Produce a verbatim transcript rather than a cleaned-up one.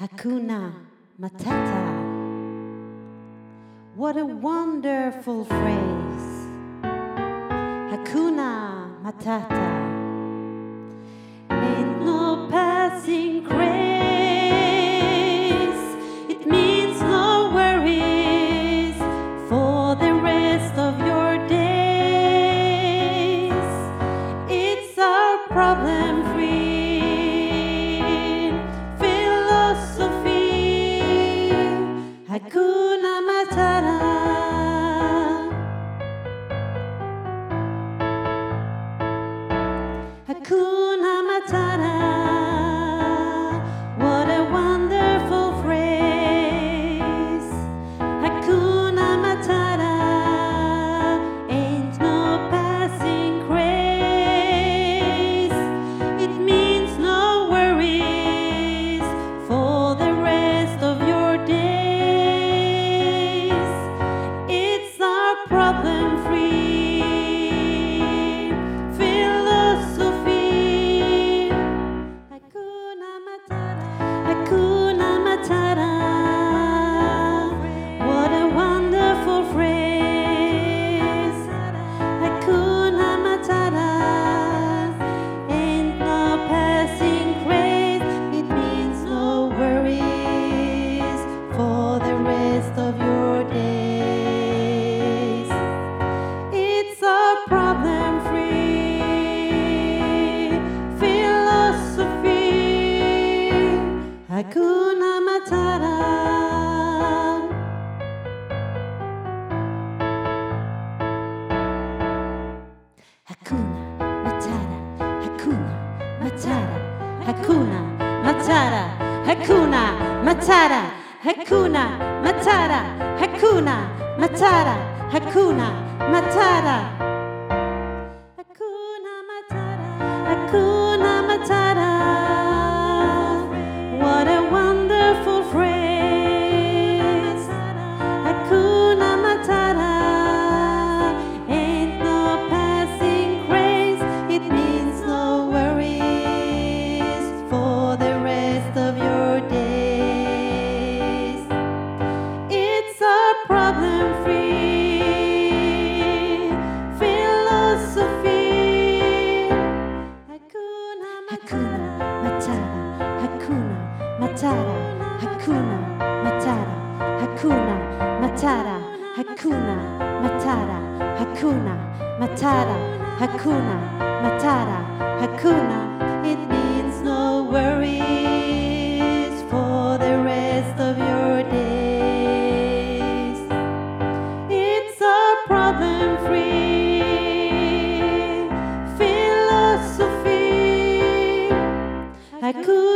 Hakuna Matata. What a wonderful phrase. Hakuna Matata. Ain't no passing craze. It means no worries for the rest of your days. It's our problem-free Hakuna Matata. Hakuna Matata. What a wonderful phrase. Hakuna Matata. Ain't no passing craze. It means no worries for the rest of your day. Problem-free philosophy. Hakuna Matata. Hakuna Matata. What a wonderful phrase. Hakuna Matata. Ain't no passing craze. It means no worries for the rest of your day. Problem-free philosophy. Hakuna Matata. Hakuna Matata. Hakuna Matata. Hakuna Matata. Hakuna Matata. Hakuna Matata. Hakuna Matata. Hakuna Matata. Hakuna Matata. What a wonderful phrase. Hakuna Matata. Ain't no passing craze. It means no worries for the rest of your days. It's a problem-free philosophy. Hakuna Matata. Hakuna Matata. Hakuna Matata. Hakuna Matata. Hakuna Matata. Hakuna Matata. Hakuna Matata. Hakuna. It means no worries for the rest of your days. It's a problem-free philosophy. Hakuna